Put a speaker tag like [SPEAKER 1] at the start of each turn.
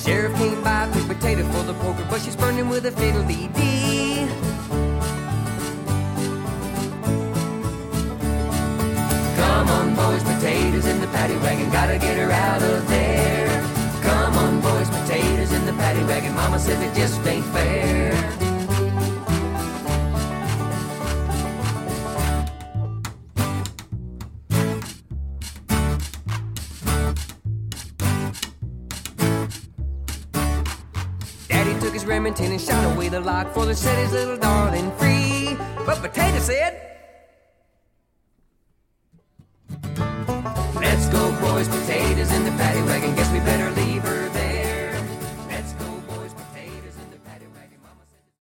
[SPEAKER 1] Sheriff came by, picked potato for the poker, but she's burning with a fiddle-dee-dee. Come on, boys, potatoes in the paddy wagon, gotta get her out of there. Come on, boys, potatoes in the paddy wagon, mama said it just ain't fair. Daddy took his Remington and shot away the lock for to set his little darling free. But Potato said, let's go, boys, potatoes in the paddy wagon, guess we better